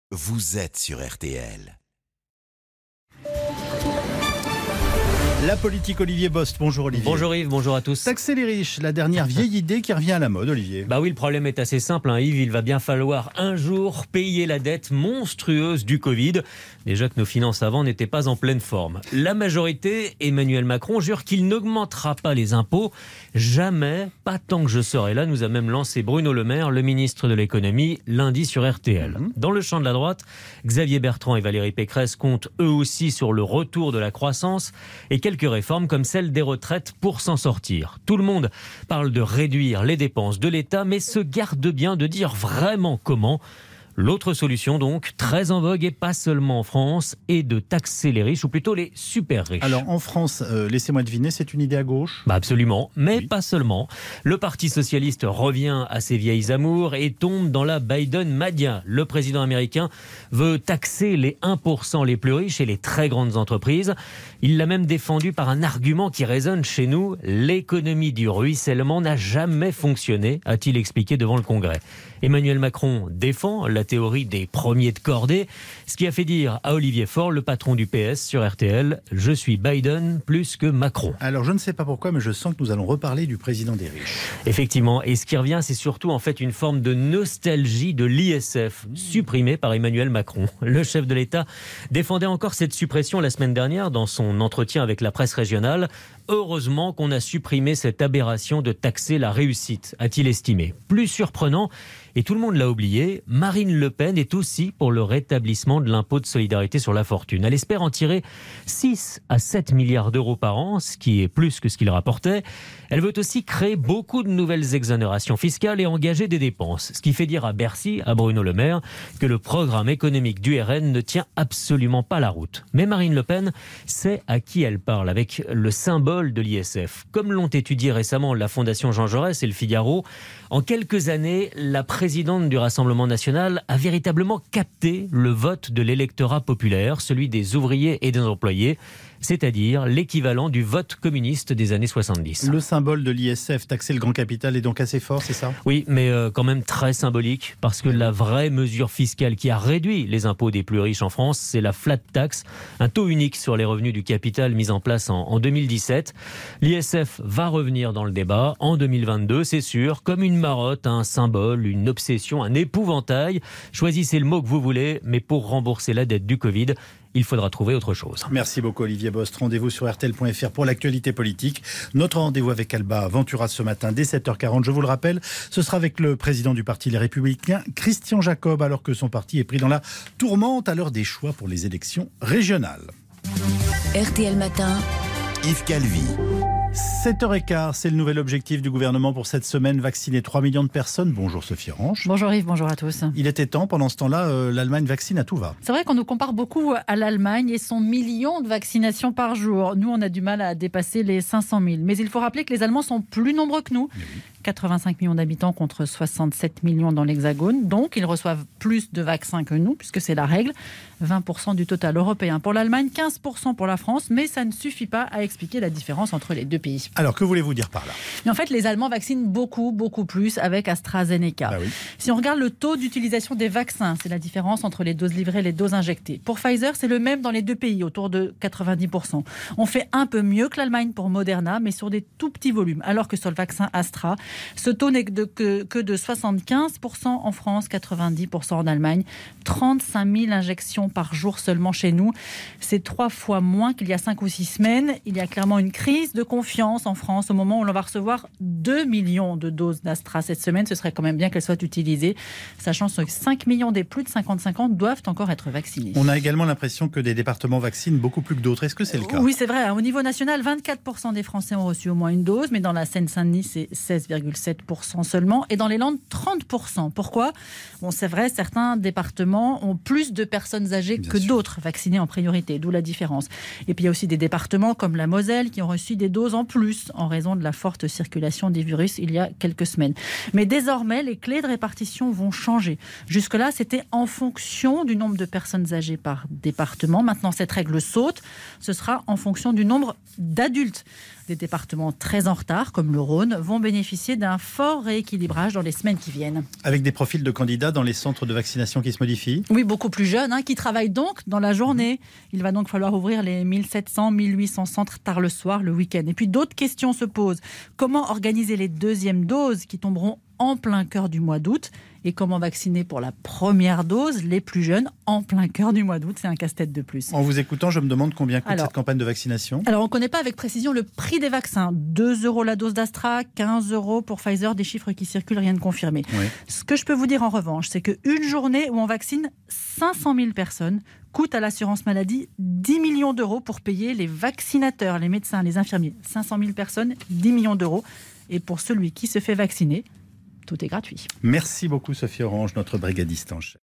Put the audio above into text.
vous êtes sur RTL. La politique, Olivier Bost. Bonjour Olivier. Bonjour Yves, bonjour à tous. Taxer les riches, la dernière vieille idée qui revient à la mode, Olivier. Bah oui, le problème est assez simple, Yves. Il va bien falloir un jour payer la dette monstrueuse du Covid. Déjà que nos finances avant n'étaient pas en pleine forme. La majorité, Emmanuel Macron, jure qu'il n'augmentera pas les impôts. Jamais, pas tant que je serai là, nous a même lancé Bruno Le Maire, le ministre de l'économie, lundi sur RTL. Dans le champ de la droite, Xavier Bertrand et Valérie Pécresse comptent eux aussi sur le retour de la croissance et quelques réformes comme celle des retraites pour s'en sortir. Tout le monde parle de réduire les dépenses de l'État, mais se garde bien de dire vraiment comment. L'autre solution donc, très en vogue et pas seulement en France, est de taxer les riches, ou plutôt les super riches. Alors en France, laissez-moi deviner, c'est une idée à gauche ? Absolument, mais oui. Pas seulement. Le Parti socialiste revient à ses vieilles amours et tombe dans la Biden-mania. Le président américain veut taxer les 1% les plus riches et les très grandes entreprises. Il l'a même défendu par un argument qui résonne chez nous. L'économie du ruissellement n'a jamais fonctionné, a-t-il expliqué devant le Congrès. Emmanuel Macron défend la théorie des premiers de cordée, ce qui a fait dire à Olivier Faure, le patron du PS sur RTL, « Je suis Biden plus que Macron ». Alors je ne sais pas pourquoi, mais je sens que nous allons reparler du président des riches. Effectivement, et ce qui revient, c'est surtout en fait une forme de nostalgie de l'ISF, supprimé par Emmanuel Macron. Le chef de l'État défendait encore cette suppression la semaine dernière dans son entretien avec la presse régionale. Heureusement qu'on a supprimé cette aberration de taxer la réussite, a-t-il estimé. Plus surprenant, et tout le monde l'a oublié, Marine Le Pen est aussi pour le rétablissement de l'impôt de solidarité sur la fortune. Elle espère en tirer 6 à 7 milliards d'euros par an, ce qui est plus que ce qu'il rapportait. Elle veut aussi créer beaucoup de nouvelles exonérations fiscales et engager des dépenses. Ce qui fait dire à Bercy, à Bruno Le Maire, que le programme économique du RN ne tient absolument pas la route. Mais Marine Le Pen sait à qui elle parle avec le symbole de l'ISF. Comme l'ont étudié récemment la Fondation Jean Jaurès et le Figaro, en quelques années, la présidente du Rassemblement national a véritablement capté le vote de l'électorat populaire, celui des ouvriers et des employés, c'est-à-dire l'équivalent du vote communiste des années 70. Le symbole de l'ISF, taxer le grand capital, est donc assez fort, c'est ça ? Oui, mais quand même très symbolique, parce que la vraie mesure fiscale qui a réduit les impôts des plus riches en France, c'est la flat tax, un taux unique sur les revenus du capital mis en place en 2017. L'ISF va revenir dans le débat en 2022, c'est sûr, comme une marotte, un symbole, une obsession, un épouvantail. Choisissez le mot que vous voulez, mais pour rembourser la dette du Covid, il faudra trouver autre chose. Merci beaucoup Olivier Bost. Rendez-vous sur RTL.fr pour l'actualité politique. Notre rendez-vous avec Alba Ventura ce matin dès 7h40. Je vous le rappelle, ce sera avec le président du parti Les Républicains, Christian Jacob, alors que son parti est pris dans la tourmente à l'heure des choix pour les élections régionales. RTL Matin, Yves Calvi. 7h15, c'est le nouvel objectif du gouvernement pour cette semaine, vacciner 3 millions de personnes. Bonjour Sophie Orange. Bonjour Yves, bonjour à tous. Il était temps, pendant ce temps-là, l'Allemagne vaccine à tout va. C'est vrai qu'on nous compare beaucoup à l'Allemagne et son million de vaccinations par jour. Nous, on a du mal à dépasser les 500 000. Mais il faut rappeler que les Allemands sont plus nombreux que nous. 85 millions d'habitants contre 67 millions dans l'Hexagone. Donc, ils reçoivent plus de vaccins que nous, puisque c'est la règle. 20% du total européen pour l'Allemagne, 15% pour la France. Mais ça ne suffit pas à expliquer la différence entre les deux pays. Alors, que voulez-vous dire par là ? Mais en fait, les Allemands vaccinent beaucoup plus avec AstraZeneca. Bah oui. Si on regarde le taux d'utilisation des vaccins, c'est la différence entre les doses livrées et les doses injectées. Pour Pfizer, c'est le même dans les deux pays, autour de 90%. On fait un peu mieux que l'Allemagne pour Moderna, mais sur des tout petits volumes. Alors que sur le vaccin Astra, ce taux n'est que de 75% en France, 90% en Allemagne. 35 000 injections par jour seulement chez nous. C'est 3 fois moins qu'il y a 5 ou 6 semaines. Il y a clairement une crise de confiance en France au moment où l'on va recevoir 2 millions de doses d'Astra cette semaine. Ce serait quand même bien qu'elles soient utilisées, sachant que 5 millions des plus de 55 ans doivent encore être vaccinés. On a également l'impression que des départements vaccinent beaucoup plus que d'autres. Est-ce que c'est le cas ? Oui, c'est vrai. Au niveau national, 24% des Français ont reçu au moins une dose, mais dans la Seine-Saint-Denis, c'est 16,7% seulement. Et dans les Landes, 30%. Pourquoi ? Bon, c'est vrai, certains départements ont plus de personnes âgées que d'autres vaccinées en priorité, d'où la différence. Et puis il y a aussi des départements comme la Moselle qui ont reçu des doses en plus en raison de la forte circulation des virus il y a quelques semaines. Mais désormais, les clés de répartition vont changer. Jusque-là, c'était en fonction du nombre de personnes âgées par département. Maintenant, cette règle saute. Ce sera en fonction du nombre d'adultes. Des départements très en retard, comme le Rhône, vont bénéficier bénéficier d'un fort rééquilibrage dans les semaines qui viennent. Avec des profils de candidats dans les centres de vaccination qui se modifient ? Oui, beaucoup plus jeunes, qui travaillent donc dans la journée. Il va donc falloir ouvrir les 1700, 1800 centres tard le soir, le week-end. Et puis d'autres questions se posent. Comment organiser les deuxièmes doses qui tomberont en plein cœur du mois d'août ? Et comment vacciner pour la première dose les plus jeunes en plein cœur du mois d'août ? C'est un casse-tête de plus. En vous écoutant, je me demande combien coûte cette campagne de vaccination. Alors, on ne connaît pas avec précision le prix des vaccins. 2 € la dose d'Astra, 15 € pour Pfizer, des chiffres qui circulent, rien de confirmé. Oui. Ce que je peux vous dire en revanche, c'est qu'une journée où on vaccine 500 000 personnes coûte à l'assurance maladie 10 millions d'euros pour payer les vaccinateurs, les médecins, les infirmiers. 500 000 personnes, 10 millions d'euros. Et pour celui qui se fait vacciner, tout est gratuit. Merci beaucoup Sophie Orange, notre brigadiste en chef.